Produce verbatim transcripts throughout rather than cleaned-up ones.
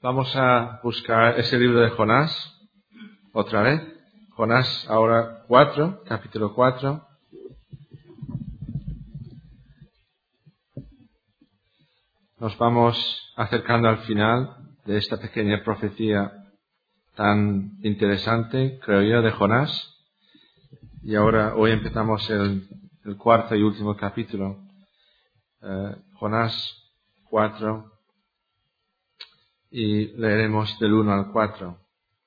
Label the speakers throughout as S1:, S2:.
S1: Vamos a buscar ese libro de Jonás, otra vez. Jonás ahora cuatro, capítulo cuatro. Nos vamos acercando al final de esta pequeña profecía tan interesante, creo yo, de Jonás. Y ahora, hoy empezamos el, el cuarto y último capítulo. Eh, Jonás cuatro. Y leeremos del uno al cuatro.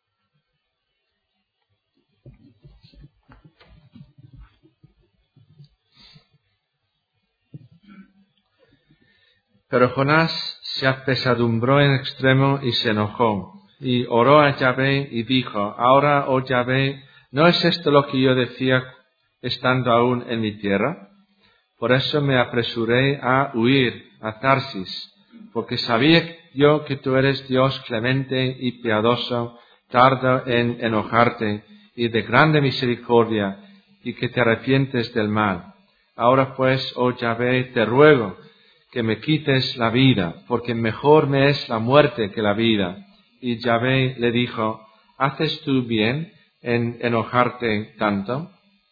S1: Pero Jonás se apesadumbró en extremo y se enojó, y oró a Yahvé y dijo: Ahora, oh Yahvé, ¿no es esto lo que yo decía estando aún en mi tierra? Por eso me apresuré a huir a Tarsis, porque sabía yo que tú eres Dios clemente y piadoso, tardo en enojarte y de grande misericordia, y que te arrepientes del mal. Ahora pues, oh Yahvé, te ruego que me quites la vida, porque mejor me es la muerte que la vida. Y Yahvé le dijo: ¿haces tú bien en enojarte tanto?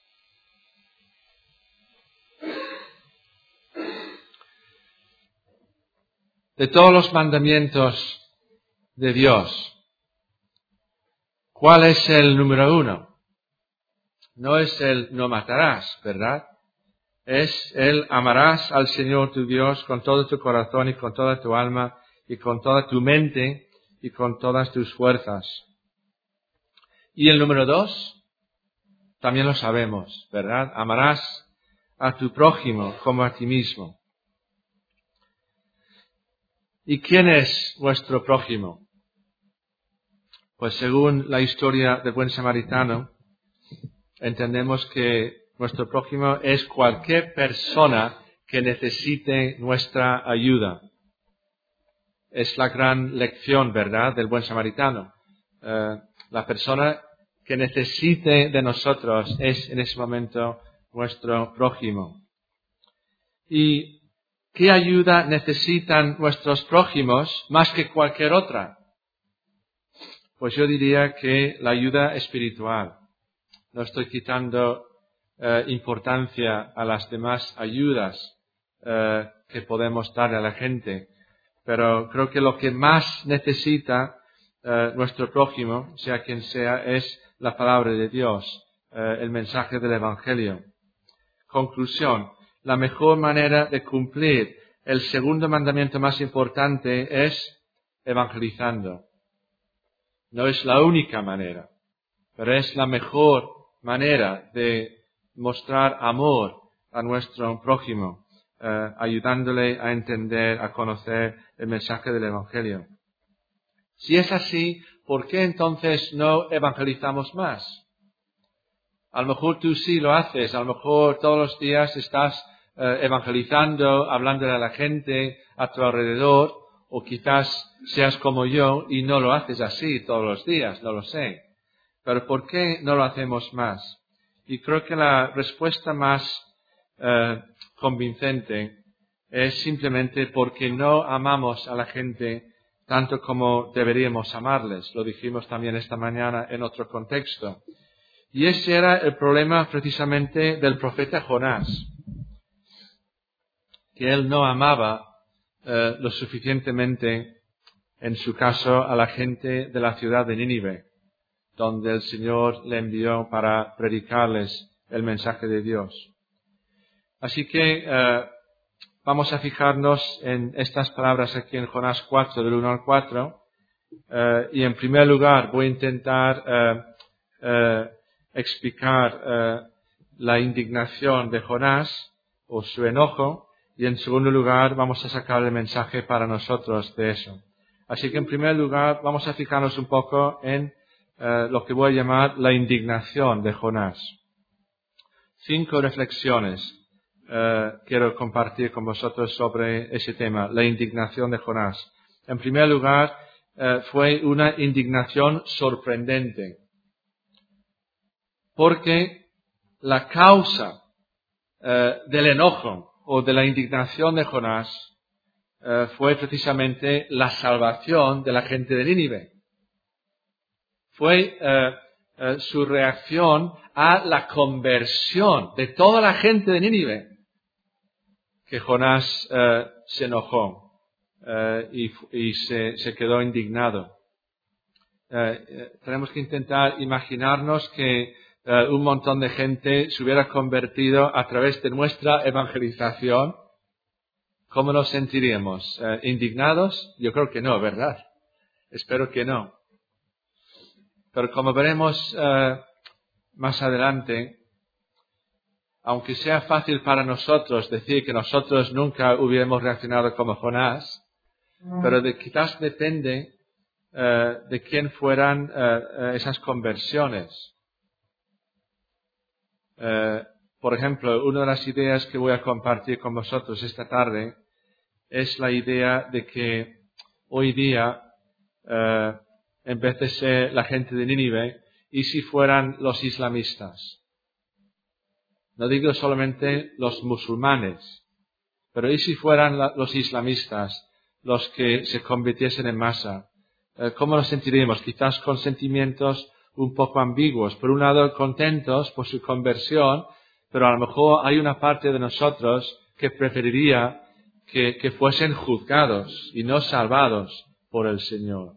S1: De todos los mandamientos de Dios, ¿cuál es el número uno? No es el no matarás, ¿verdad? Es el amarás al Señor tu Dios con todo tu corazón y con toda tu alma y con toda tu mente y con todas tus fuerzas. Y el número dos, también lo sabemos, ¿verdad? Amarás a tu prójimo como a ti mismo. ¿Y quién es vuestro prójimo? Pues según la historia del buen samaritano, entendemos que nuestro prójimo es cualquier persona que necesite nuestra ayuda. Es la gran lección, ¿verdad?, del buen samaritano. Uh, la persona que necesite de nosotros es en ese momento nuestro prójimo. ¿Y qué ayuda necesitan nuestros prójimos más que cualquier otra? Pues yo diría que la ayuda espiritual. No estoy quitando eh, importancia a las demás ayudas eh, que podemos dar a la gente, pero creo que lo que más necesita eh, nuestro prójimo, sea quien sea, es la palabra de Dios, eh, el mensaje del Evangelio. Conclusión: la mejor manera de cumplir el segundo mandamiento más importante es evangelizando. No es la única manera, pero es la mejor manera de mostrar amor a nuestro prójimo, eh, ayudándole a entender, a conocer el mensaje del Evangelio. Si es así, ¿por qué entonces no evangelizamos más? A lo mejor tú sí lo haces, a lo mejor todos los días estás eh, evangelizando, hablándole a la gente a tu alrededor, o quizás seas como yo y no lo haces así todos los días, no lo sé. Pero ¿por qué no lo hacemos más? Y creo que la respuesta más eh, convincente es simplemente porque no amamos a la gente tanto como deberíamos amarles. Lo dijimos también esta mañana en otro contexto. Y ese era el problema precisamente del profeta Jonás, que él no amaba eh, lo suficientemente, en su caso, a la gente de la ciudad de Nínive, donde el Señor le envió para predicarles el mensaje de Dios. Así que eh, vamos a fijarnos en estas palabras aquí en Jonás cuatro, del uno al cuatro, eh, y en primer lugar voy a intentar eh, eh, explicar eh, la indignación de Jonás, o su enojo, y en segundo lugar vamos a sacar el mensaje para nosotros de eso. Así que en primer lugar vamos a fijarnos un poco en Uh, lo que voy a llamar la indignación de Jonás. Cinco reflexiones uh, quiero compartir con vosotros sobre ese tema, la indignación de Jonás. En primer lugar, uh, fue una indignación sorprendente, porque la causa uh, del enojo o de la indignación de Jonás eh, fue precisamente la salvación de la gente de Nínive. Fue eh, eh, su reacción a la conversión de toda la gente de Nínive que Jonás eh, se enojó eh, y, y se, se quedó indignado. Eh, eh, tenemos que intentar imaginarnos que eh, un montón de gente se hubiera convertido a través de nuestra evangelización. ¿Cómo nos sentiríamos? Eh, ¿Indignados? Yo creo que no, ¿verdad? Espero que no. Pero como veremos eh, más adelante, aunque sea fácil para nosotros decir que nosotros nunca hubiéramos reaccionado como Jonás, pero de, quizás depende eh, de quién fueran eh, esas conversiones. Eh, por ejemplo, una de las ideas que voy a compartir con vosotros esta tarde es la idea de que hoy día, eh, en vez de ser la gente de Nínive, y si fueran los islamistas. No digo solamente los musulmanes, pero y si fueran la, los islamistas los que se convirtiesen en masa. Eh, ¿Cómo nos sentiríamos? Quizás con sentimientos un poco ambiguos. Por un lado, contentos por su conversión, pero a lo mejor hay una parte de nosotros que preferiría que, que fuesen juzgados y no salvados por el Señor.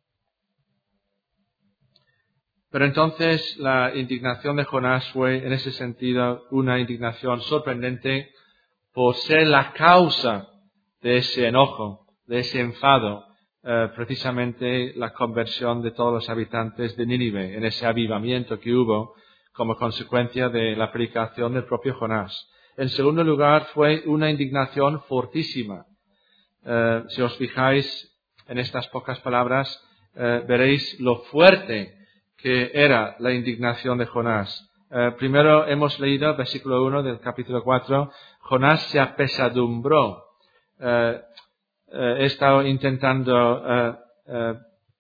S1: Pero entonces la indignación de Jonás fue, en ese sentido, una indignación sorprendente por ser la causa de ese enojo, de ese enfado, eh, precisamente la conversión de todos los habitantes de Nínive, en ese avivamiento que hubo como consecuencia de la predicación del propio Jonás. En segundo lugar, fue una indignación fortísima. Eh, si os fijáis en estas pocas palabras, eh, veréis lo fuerte que era la indignación de Jonás. Eh, primero hemos leído, versículo uno del capítulo cuatro, Jonás se apesadumbró. Eh, eh, he estado intentando eh, eh,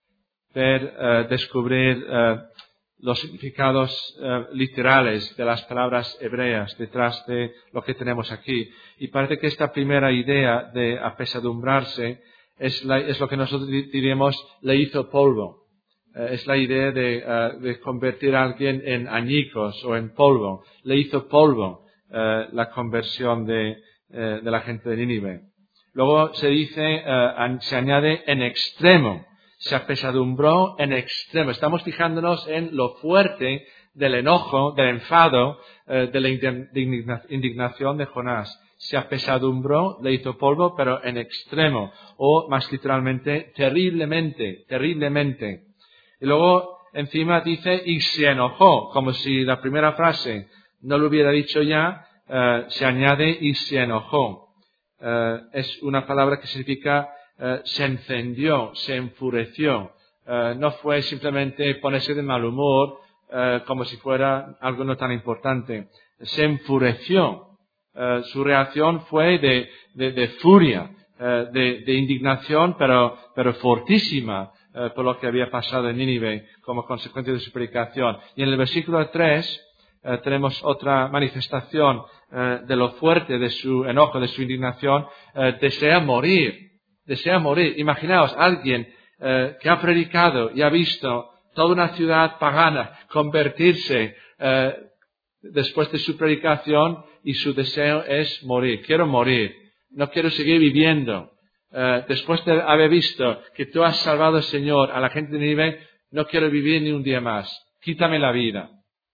S1: ver, eh, descubrir eh, los significados eh, literales de las palabras hebreas detrás de lo que tenemos aquí. Y parece que esta primera idea de apesadumbrarse es, la, es lo que nosotros diríamos le hizo polvo. Eh, es la idea de, uh, de convertir a alguien en añicos o en polvo. Le hizo polvo uh, la conversión de, uh, de la gente de Nínive. Luego se dice, uh, se añade en extremo. Se apesadumbró en extremo. Estamos fijándonos en lo fuerte del enojo, del enfado, uh, de la indigna, indignación de Jonás. Se apesadumbró, le hizo polvo, pero en extremo. O más literalmente, terriblemente, terriblemente. Y luego encima dice, y se enojó, como si la primera frase no lo hubiera dicho ya, uh, se añade y se enojó. Uh, es una palabra que significa uh, se encendió, se enfureció. Uh, no fue simplemente ponerse de mal humor, uh, como si fuera algo no tan importante. Se enfureció. Uh, su reacción fue de, de, de furia, uh, de, de indignación, pero, pero fortísima. Eh, por lo que había pasado en Nínive como consecuencia de su predicación. Y en el versículo tres eh, tenemos otra manifestación eh, de lo fuerte de su enojo, de su indignación. Eh, desea morir, desea morir. Imaginaos alguien eh, que ha predicado y ha visto toda una ciudad pagana convertirse eh, después de su predicación y su deseo es morir. Quiero morir, no quiero seguir viviendo. Uh, después de haber visto que tú has salvado, Señor, a la gente de Nínive, no quiero vivir ni un día más. Quítame la vida.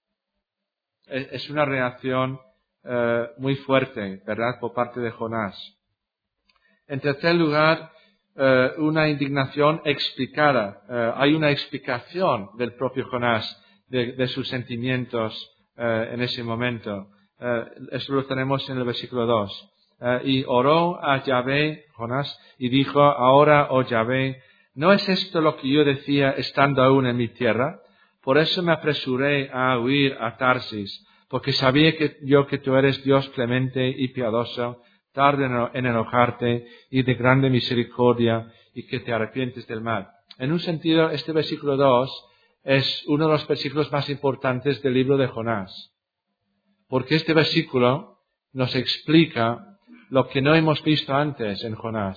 S1: Es, es una reacción uh, muy fuerte, ¿verdad?, por parte de Jonás. En tercer lugar, uh, una indignación explicada. Uh, hay una explicación del propio Jonás, de, de sus sentimientos uh, en ese momento. Uh, eso lo tenemos en el versículo dos. Uh, y oró a Yahvé, Jonás, y dijo, ahora, oh Yahvé, ¿no es esto lo que yo decía estando aún en mi tierra? Por eso me apresuré a huir a Tarsis, porque sabía que yo que tú eres Dios clemente y piadoso, tarde en enojarte y de grande misericordia, y que te arrepientes del mal. En un sentido, este versículo dos es uno de los versículos más importantes del libro de Jonás, porque este versículo nos explica lo que no hemos visto antes en Jonás.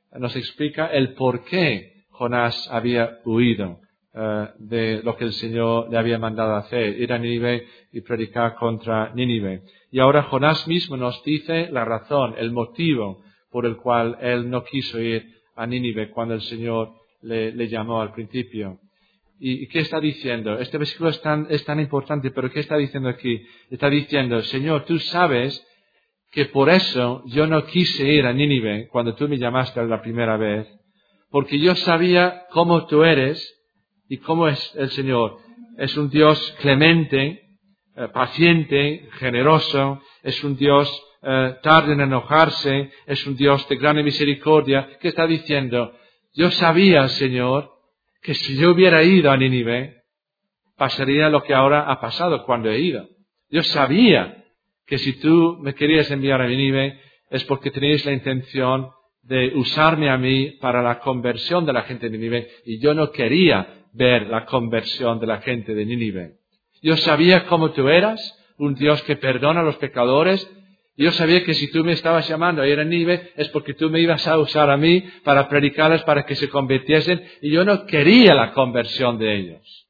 S1: nos explica el por qué Jonás había huido uh, de lo que el Señor le había mandado hacer, ir a Nínive y predicar contra Nínive. Y ahora Jonás mismo nos dice la razón, el motivo por el cual él no quiso ir a Nínive cuando el Señor le, le llamó al principio. ¿Y qué está diciendo? Este versículo es tan, es tan importante, pero ¿qué está diciendo aquí? Está diciendo, Señor, tú sabes que por eso yo no quise ir a Nínive cuando tú me llamaste la primera vez, porque yo sabía cómo tú eres y cómo es el Señor. Es un Dios clemente, eh, paciente, generoso, es un Dios eh, tarde en enojarse, es un Dios de gran misericordia. ¿Qué está diciendo? Yo sabía, Señor, que si yo hubiera ido a Nínive, pasaría lo que ahora ha pasado cuando he ido. Yo sabía que si tú me querías enviar a Nínive es porque tenías la intención de usarme a mí para la conversión de la gente de Nínive, y yo no quería ver la conversión de la gente de Nínive. Yo sabía cómo tú eras, un Dios que perdona a los pecadores. Yo sabía que si tú me estabas llamando a ir a Nínive es porque tú me ibas a usar a mí para predicarles, para que se convirtiesen, y yo no quería la conversión de ellos.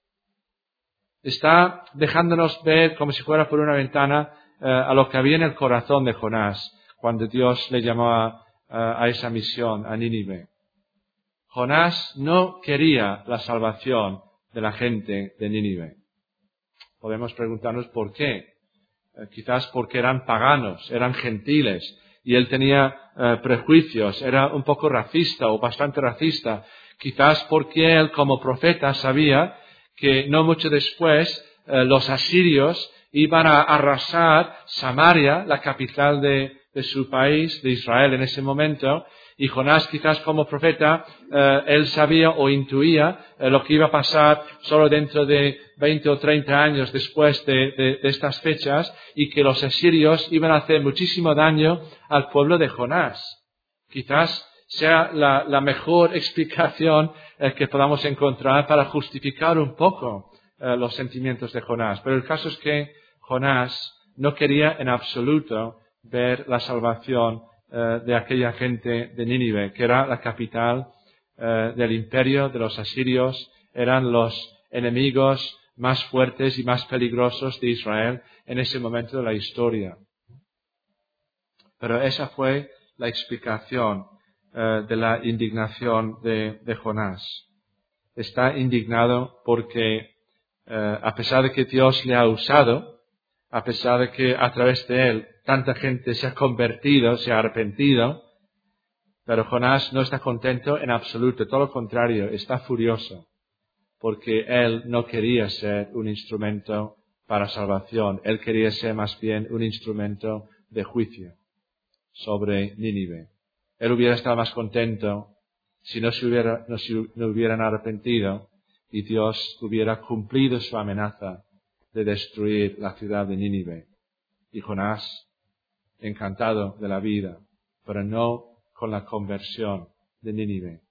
S1: Está dejándonos ver como si fuera por una ventana eh, a lo que había en el corazón de Jonás cuando Dios le llamó a, a, a esa misión, a Nínive. Jonás no quería la salvación de la gente de Nínive. Podemos preguntarnos por qué. Quizás porque eran paganos, eran gentiles, y él tenía eh, prejuicios, era un poco racista o bastante racista. Quizás porque él como profeta sabía que no mucho después eh, los asirios iban a arrasar Samaria, la capital de, de su país, de Israel en ese momento, y Jonás quizás como profeta, eh, él sabía o intuía eh, lo que iba a pasar solo dentro de veinte o treinta años después de, de, de estas fechas, y que los asirios iban a hacer muchísimo daño al pueblo de Jonás. Quizás sea la, la mejor explicación eh, que podamos encontrar para justificar un poco eh, los sentimientos de Jonás. Pero el caso es que Jonás no quería en absoluto ver la salvación eh, de aquella gente de Nínive, que era la capital eh, del imperio de los asirios, eran los enemigos más fuertes y más peligrosos de Israel en ese momento de la historia. Pero esa fue la explicación eh, de la indignación de, de Jonás. Está indignado porque eh, a pesar de que Dios le ha usado, a pesar de que a través de él tanta gente se ha convertido, se ha arrepentido, pero Jonás no está contento en absoluto, todo lo contrario, está furioso, porque él no quería ser un instrumento para salvación, él quería ser más bien un instrumento de juicio sobre Nínive. Él hubiera estado más contento si no se hubiera, no se no hubieran arrepentido y Dios hubiera cumplido su amenaza de destruir la ciudad de Nínive. Y Jonás, encantado de la vida, pero no con la conversión de Nínive.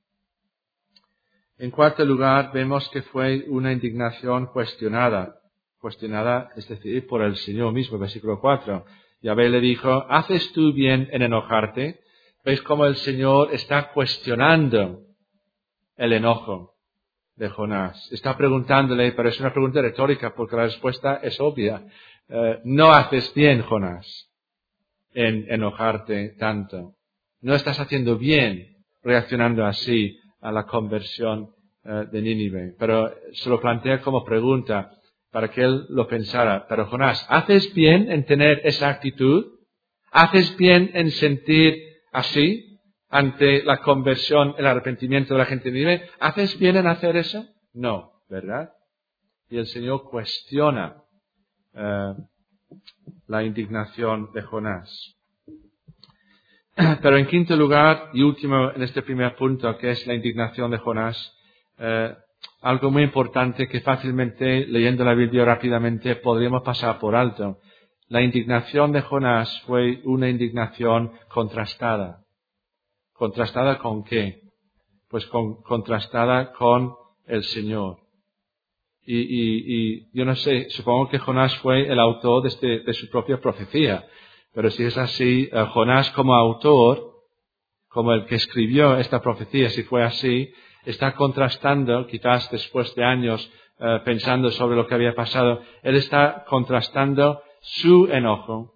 S1: En cuarto lugar, vemos que fue una indignación cuestionada. Cuestionada, es decir, por el Señor mismo, versículo cuatro. Yahvé le dijo, ¿haces tú bien en enojarte? ¿Veis cómo el Señor está cuestionando el enojo de Jonás? Está preguntándole, pero es una pregunta retórica porque la respuesta es obvia. Eh, no haces bien, Jonás, en enojarte tanto. No estás haciendo bien reaccionando así a la conversión eh, de Nínive. Pero se lo plantea como pregunta para que él lo pensara. Pero Jonás, ¿haces bien en tener esa actitud? ¿Haces bien en sentir así ante la conversión, el arrepentimiento de la gente de Nínive? ¿Haces bien en hacer eso? No, ¿verdad? Y el Señor cuestiona eh, la indignación de Jonás. Pero en quinto lugar y último en este primer punto, que es la indignación de Jonás, eh, algo muy importante que fácilmente, leyendo la Biblia rápidamente, podríamos pasar por alto. La indignación de Jonás fue una indignación contrastada. ¿Contrastada con qué? Pues con, contrastada con el Señor. Y, y, y yo no sé, supongo que Jonás fue el autor de, este, de su propia profecía. Pero si es así, Jonás como autor como el que escribió esta profecía, si fue así, está contrastando, quizás después de años eh, pensando sobre lo que había pasado, él está contrastando su enojo,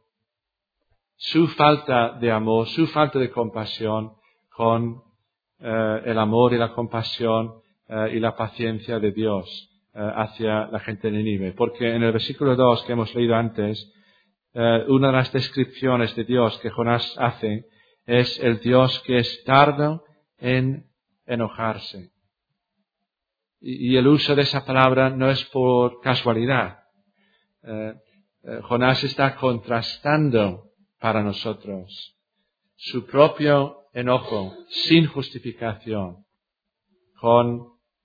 S1: su falta de amor, su falta de compasión con eh, el amor y la compasión eh, y la paciencia de Dios eh, hacia la gente de Nínive. Porque en el versículo dos que hemos leído antes, eh, una de las descripciones de Dios que Jonás hace es el Dios que es tardo en enojarse. Y, y el uso de esa palabra no es por casualidad. Eh, eh, Jonás está contrastando para nosotros su propio enojo sin justificación con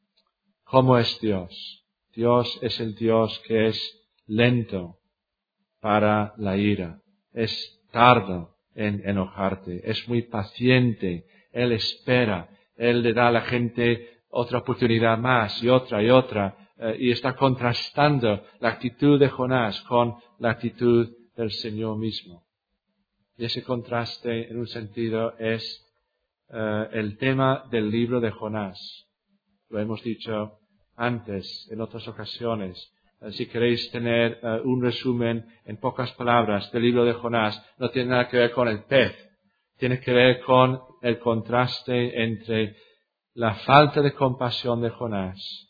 S1: cómo es Dios. Dios es el Dios que es lento para la ira, es tardo en enojarte, es muy paciente, Él espera, Él le da a la gente otra oportunidad más y otra y otra, eh, y está contrastando la actitud de Jonás con la actitud del Señor mismo. Y ese contraste, en un sentido, es eh, el tema del libro de Jonás. Lo hemos dicho antes, en otras ocasiones. Eh, si queréis tener eh, un resumen en pocas palabras del libro de Jonás, no tiene nada que ver con el pez. Tiene que ver con el contraste entre la falta de compasión de Jonás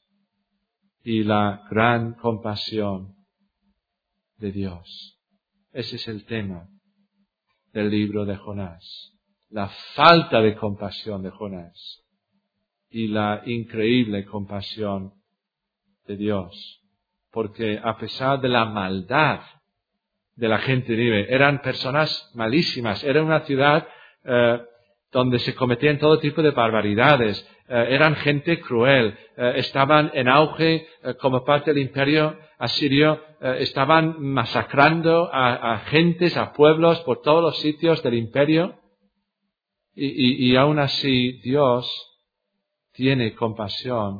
S1: y la gran compasión de Dios. Ese es el tema del libro de Jonás. La falta de compasión de Jonás y la increíble compasión de Dios. Porque a pesar de la maldad de la gente de Nínive, eran personas malísimas, era una ciudad eh, donde se cometían todo tipo de barbaridades, eh, eran gente cruel, eh, estaban en auge eh, como parte del imperio asirio, eh, estaban masacrando a, a gentes, a pueblos por todos los sitios del imperio, y, y, y aún así Dios tiene compasión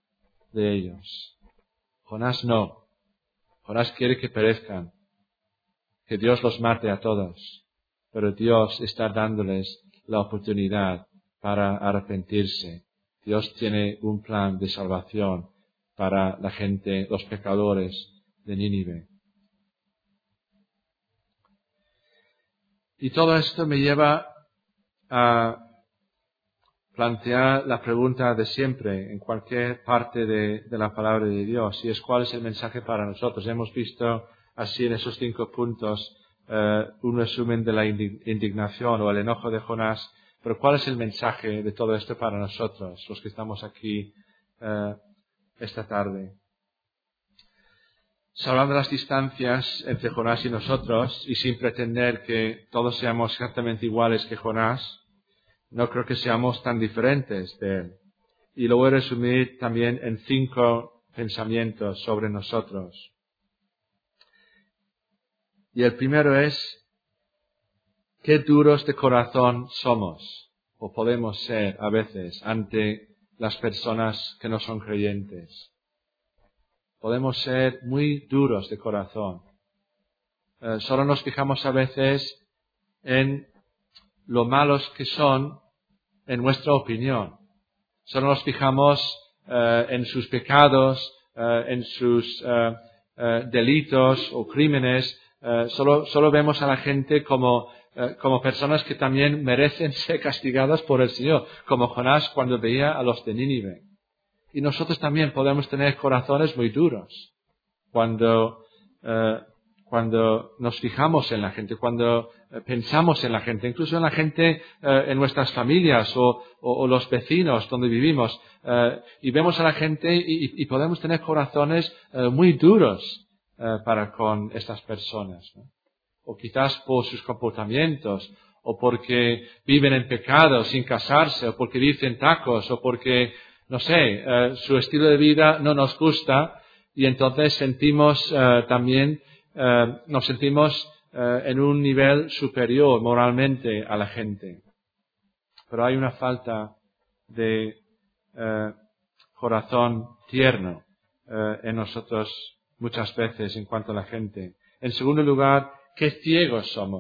S1: de ellos. Jonás no. Jonás quiere que perezcan, que Dios los mate a todos, pero Dios está dándoles la oportunidad para arrepentirse. Dios tiene un plan de salvación para la gente, los pecadores de Nínive. Y todo esto me lleva a plantear la pregunta de siempre en cualquier parte de, de la palabra de Dios, y es cuál es el mensaje para nosotros. Hemos visto así en esos cinco puntos eh, un resumen de la indignación o el enojo de Jonás, pero cuál es el mensaje de todo esto para nosotros, los que estamos aquí eh, esta tarde. Salvando las distancias entre Jonás y nosotros, y sin pretender que todos seamos exactamente iguales que Jonás, no creo que seamos tan diferentes de él. Y lo voy a resumir también en cinco pensamientos sobre nosotros. Y el primero es, qué duros de corazón somos, o podemos ser a veces, ante las personas que no son creyentes. Podemos ser muy duros de corazón. Eh, solo nos fijamos a veces en lo malos que son en nuestra opinión. Solo nos fijamos eh, en sus pecados, eh, en sus eh, eh, delitos o crímenes. Eh, solo, solo vemos a la gente como, eh, como personas que también merecen ser castigadas por el Señor, como Jonás cuando veía a los de Nínive. Y nosotros también podemos tener corazones muy duros cuando eh, cuando nos fijamos en la gente, cuando eh, pensamos en la gente, incluso en la gente eh, en nuestras familias o, o, o los vecinos donde vivimos, eh, y vemos a la gente y, y podemos tener corazones eh, muy duros eh, para con estas personas, ¿no? O quizás por sus comportamientos, o porque viven en pecado sin casarse, o porque dicen tacos, o porque, no sé, eh, su estilo de vida no nos gusta, y entonces sentimos eh, también Uh, nos sentimos uh, en un nivel superior moralmente a la gente. Pero hay una falta de uh, corazón tierno uh, en nosotros muchas veces en cuanto a la gente. En segundo lugar, qué ciegos somos.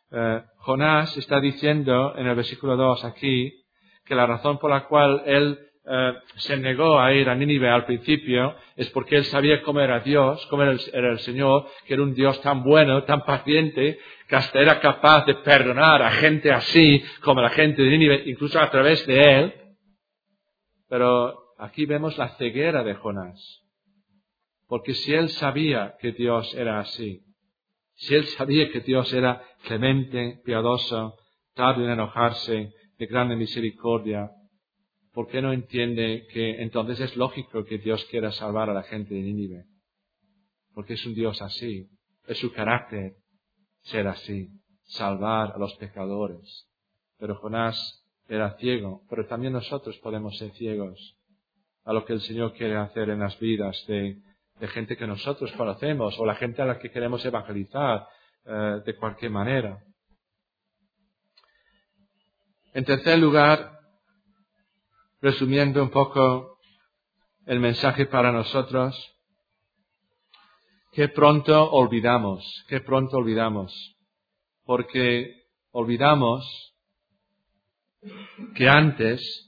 S1: Eh, Jonás está diciendo en el versículo dos aquí que la razón por la cual él eh, se negó a ir a Nínive al principio es porque él sabía cómo era Dios, cómo era el, era el Señor, que era un Dios tan bueno, tan paciente, que hasta era capaz de perdonar a gente así como la gente de Nínive, incluso a través de él. Pero aquí vemos la ceguera de Jonás. Porque si él sabía que Dios era así, si él sabía que Dios era clemente, piadoso, tardo en enojarse, de grande misericordia, ¿por qué no entiende que entonces es lógico que Dios quiera salvar a la gente de Nínive? Porque es un Dios así, es su carácter ser así, salvar a los pecadores. Pero Jonás era ciego, pero también nosotros podemos ser ciegos a lo que el Señor quiere hacer en las vidas de, de gente que nosotros conocemos o la gente a la que queremos evangelizar eh, de cualquier manera. En tercer lugar, resumiendo un poco el mensaje para nosotros, qué pronto olvidamos, qué pronto olvidamos, porque olvidamos que antes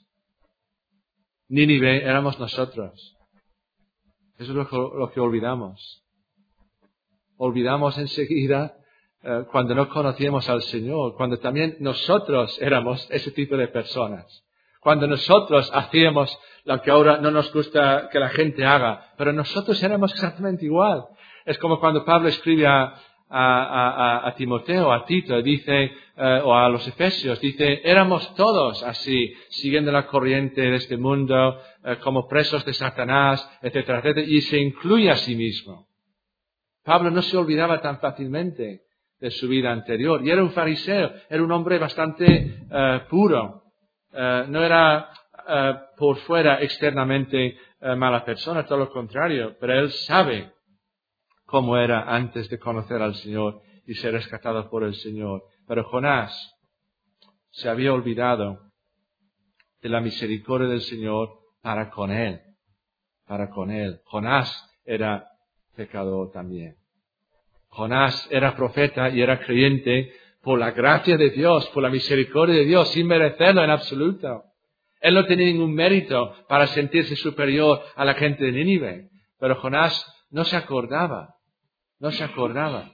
S1: Nínive éramos nosotros. Eso es lo que, lo que olvidamos. Olvidamos enseguida eh, cuando no conocíamos al Señor, cuando también nosotros éramos ese tipo de personas. Cuando nosotros hacíamos lo que ahora no nos gusta que la gente haga, pero nosotros éramos exactamente igual. Es como cuando Pablo escribe a, a, a, a Timoteo, a Tito, dice, eh, o a los Efesios, dice, éramos todos así, siguiendo la corriente de este mundo, eh, como presos de Satanás, etcétera, etcétera, y se incluye a sí mismo. Pablo no se olvidaba tan fácilmente de su vida anterior, y era un fariseo, era un hombre bastante eh, puro, eh, no era eh, por fuera externamente eh, mala persona, todo lo contrario, pero él sabe cómo era antes de conocer al Señor y ser rescatado por el Señor. Pero Jonás se había olvidado de la misericordia del Señor para con él, para con él. Jonás era pecador también. Jonás era profeta y era creyente por la gracia de Dios, por la misericordia de Dios, sin merecerlo en absoluto. Él no tenía ningún mérito para sentirse superior a la gente de Nínive, pero Jonás no se acordaba. No se acordaba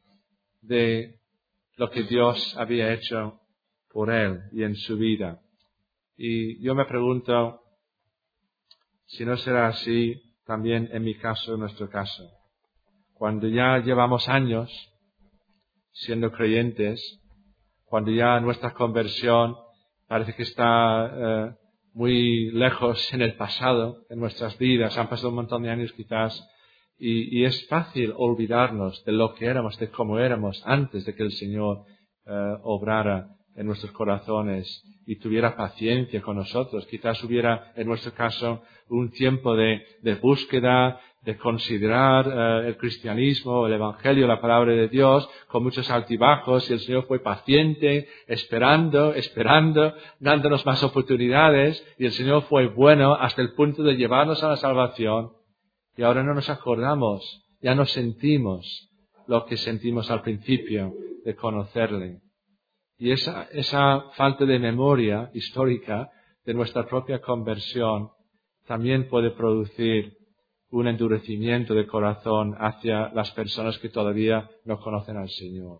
S1: de lo que Dios había hecho por él y en su vida. Y yo me pregunto si no será así también en mi caso, en nuestro caso. Cuando ya llevamos años siendo creyentes, cuando ya nuestra conversión parece que está eh, muy lejos en el pasado, en nuestras vidas, han pasado un montón de años quizás, Y, y es fácil olvidarnos de lo que éramos, de cómo éramos antes de que el Señor eh, obrara en nuestros corazones y tuviera paciencia con nosotros. Quizás hubiera, en nuestro caso, un tiempo de, de búsqueda, de considerar eh, el cristianismo, el evangelio, la palabra de Dios, con muchos altibajos, y el Señor fue paciente, esperando, esperando, dándonos más oportunidades, y el Señor fue bueno hasta el punto de llevarnos a la salvación. Y ahora no nos acordamos, ya no sentimos lo que sentimos al principio de conocerle. Y esa, esa falta de memoria histórica de nuestra propia conversión también puede producir un endurecimiento de corazón hacia las personas que todavía no conocen al Señor.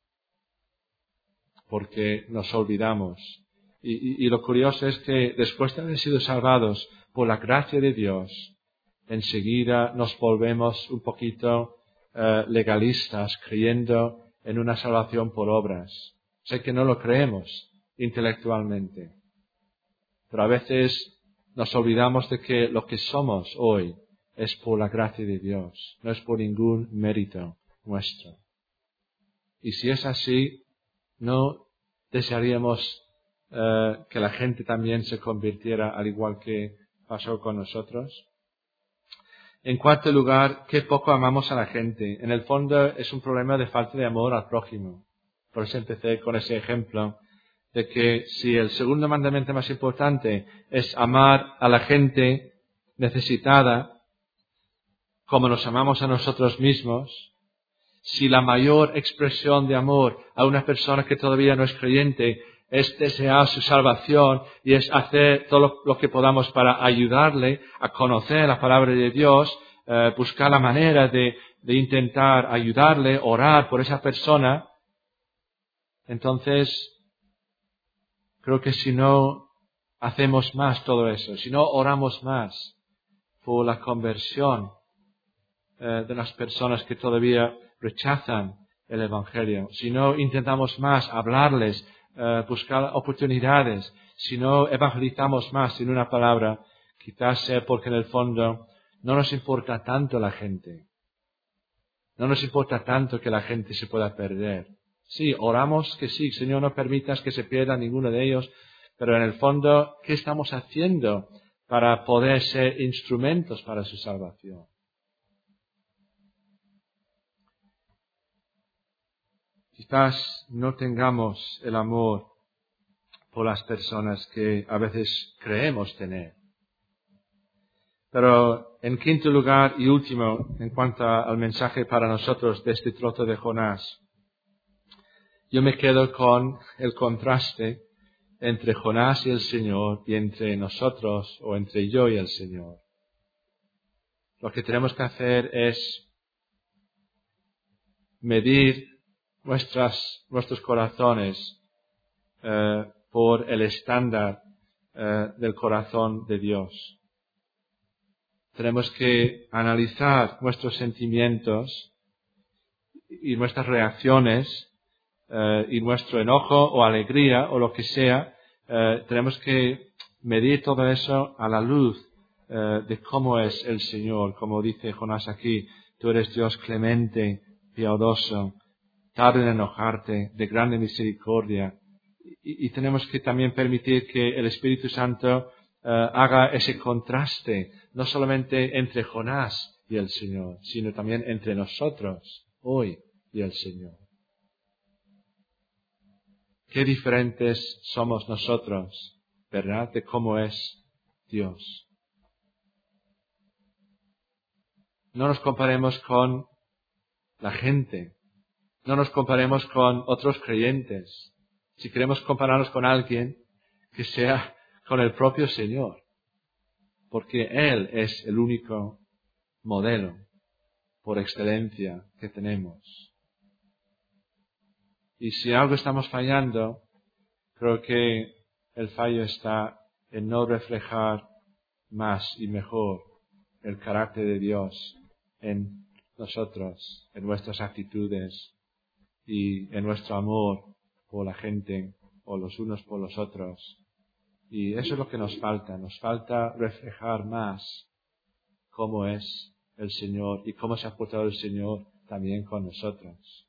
S1: Porque nos olvidamos. Y, y, y lo curioso es que después de haber sido salvados por la gracia de Dios, enseguida nos volvemos un poquito uh, legalistas, creyendo en una salvación por obras. Sé que no lo creemos intelectualmente, pero a veces nos olvidamos de que lo que somos hoy es por la gracia de Dios, no es por ningún mérito nuestro. Y si es así, ¿no desearíamos uh, que la gente también se convirtiera al igual que pasó con nosotros? En cuarto lugar, qué poco amamos a la gente. En el fondo es un problema de falta de amor al prójimo. Por eso empecé con ese ejemplo de que si el segundo mandamiento más importante es amar a la gente necesitada como nos amamos a nosotros mismos, si la mayor expresión de amor a una persona que todavía no es creyente es desear su salvación y es hacer todo lo, lo que podamos para ayudarle a conocer la palabra de Dios, eh, buscar la manera de, de intentar ayudarle, orar por esa persona, entonces creo que si no hacemos más todo eso, si no oramos más por la conversión eh, de las personas que todavía rechazan el Evangelio, si no intentamos más hablarles, eh, buscar oportunidades, si no evangelizamos más en una palabra, quizás sea porque en el fondo no nos importa tanto la gente, no nos importa tanto que la gente se pueda perder. Sí, oramos que sí, Señor, no permitas que se pierda ninguno de ellos, pero en el fondo, ¿qué estamos haciendo para poder ser instrumentos para su salvación? Quizás no tengamos el amor por las personas que a veces creemos tener. Pero en quinto lugar y último, en cuanto al mensaje para nosotros de este trozo de Jonás, yo me quedo con el contraste entre Jonás y el Señor y entre nosotros o entre yo y el Señor. Lo que tenemos que hacer es medir nuestras, nuestros corazones eh, por el estándar eh, del corazón de Dios. Tenemos que analizar nuestros sentimientos y nuestras reacciones eh, y nuestro enojo o alegría o lo que sea. Eh, tenemos que medir todo eso a la luz eh, de cómo es el Señor, como dice Jonás aquí. Tú eres Dios clemente, piadoso, tardo en enojarte, de grande misericordia. Y, y tenemos que también permitir que el Espíritu Santo uh, haga ese contraste, no solamente entre Jonás y el Señor, sino también entre nosotros hoy y el Señor. Qué diferentes somos nosotros, ¿verdad?, de cómo es Dios. No nos comparemos con la gente. No nos comparemos con otros creyentes. Si queremos compararnos con alguien, que sea con el propio Señor, porque Él es el único modelo por excelencia que tenemos. Y si algo estamos fallando, creo que el fallo está en no reflejar más y mejor el carácter de Dios en nosotros, en nuestras actitudes y en nuestro amor por la gente o los unos por los otros. Y eso es lo que nos falta. Nos falta reflejar más cómo es el Señor y cómo se ha portado el Señor también con nosotros.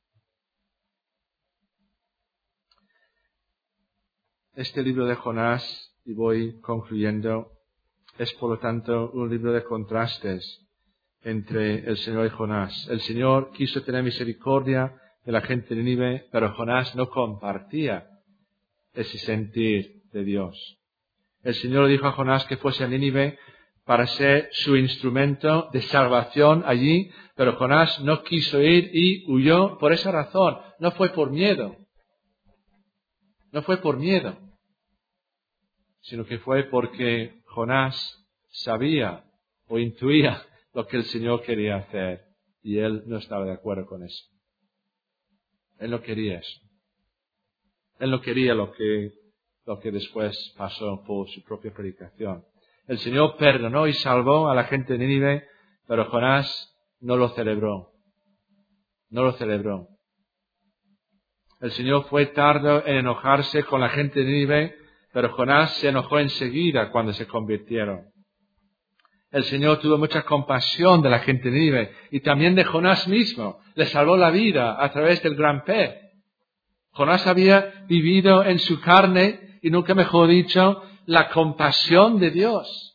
S1: Este libro de Jonás, y voy concluyendo, es por lo tanto un libro de contrastes entre el Señor y Jonás. El Señor quiso tener misericordia de la gente de Nínive, pero Jonás no compartía ese sentir de Dios. El Señor le dijo a Jonás que fuese a Nínive para ser su instrumento de salvación allí, pero Jonás no quiso ir y huyó por esa razón. No fue por miedo. No fue por miedo, sino que fue porque Jonás sabía o intuía lo que el Señor quería hacer y él no estaba de acuerdo con eso. Él no quería eso. Él no quería lo que, lo que después pasó por su propia predicación. El Señor perdonó y salvó a la gente de Nínive, pero Jonás no lo celebró. No lo celebró. El Señor fue tardo en enojarse con la gente de Nínive, pero Jonás se enojó enseguida cuando se convirtieron. El Señor tuvo mucha compasión de la gente de Nínive y también de Jonás mismo. Le salvó la vida a través del gran pez. Jonás había vivido en su carne, y nunca mejor dicho, la compasión de Dios.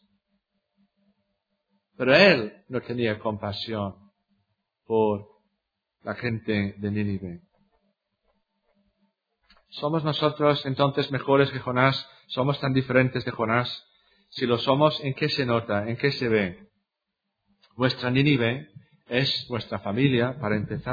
S1: Pero él no tenía compasión por la gente de Nínive. ¿Somos nosotros entonces mejores que Jonás? ¿Somos tan diferentes de Jonás? Si lo somos, ¿en qué se nota? ¿En qué se ve? Vuestra Nínive es vuestra familia, para empezar.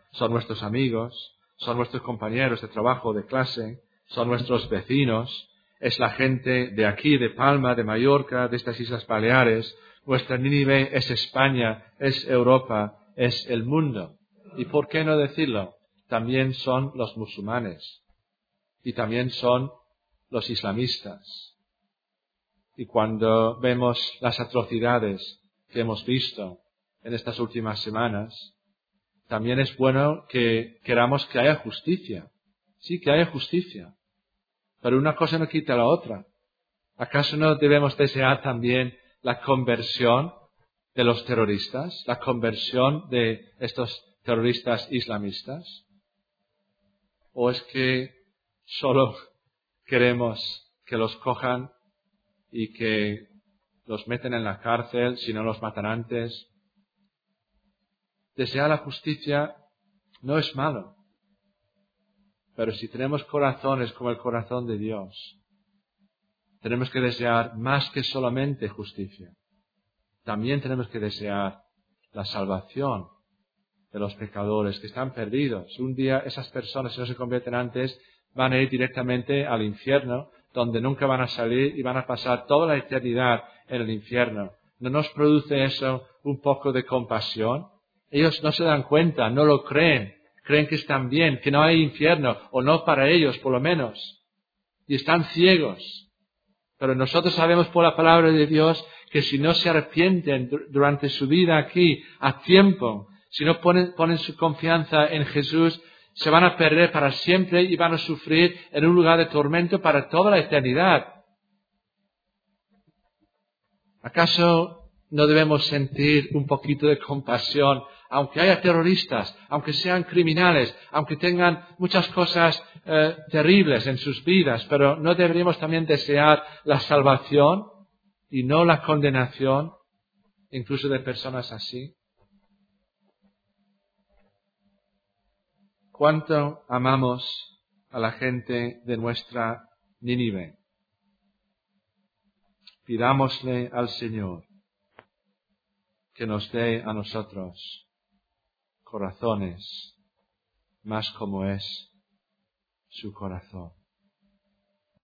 S1: son nuestros amigos, son nuestros compañeros de trabajo, de clase, son nuestros vecinos, es la gente de aquí, de Palma, de Mallorca, de estas Islas Baleares. Nuestra Nínive es España, es Europa, es el mundo. ¿Y por qué no decirlo? También son los musulmanes y también son los islamistas. Y cuando vemos las atrocidades que hemos visto en estas últimas semanas, también es bueno que queramos que haya justicia. Sí, que haya justicia. Pero una cosa no quita la otra. ¿Acaso no debemos desear también la conversión de los terroristas? ¿La conversión de estos terroristas islamistas? ¿O es que solo queremos que los cojan y que los meten en la cárcel si no los matan antes? Desear la justicia no es malo. Pero si tenemos corazones como el corazón de Dios, tenemos que desear más que solamente justicia. También tenemos que desear la salvación de los pecadores que están perdidos. Un día esas personas, si no se convierten antes, van a ir directamente al infierno, donde nunca van a salir y van a pasar toda la eternidad en el infierno. ¿No nos produce eso un poco de compasión? Ellos no se dan cuenta, no lo creen. Creen que están bien, que no hay infierno, o no para ellos por lo menos. Y están ciegos. Pero nosotros sabemos por la palabra de Dios que si no se arrepienten durante su vida aquí a tiempo, si no ponen, ponen su confianza en Jesús, se van a perder para siempre y van a sufrir en un lugar de tormento para toda la eternidad. ¿Acaso no debemos sentir un poquito de compasión, aunque haya terroristas, aunque sean criminales, aunque tengan muchas cosas eh, terribles en sus vidas, pero no deberíamos también desear la salvación y no la condenación, incluso de personas así? ¿Cuánto amamos a la gente de nuestra Nínive? Pidámosle al Señor que nos dé a nosotros corazones más como es su corazón.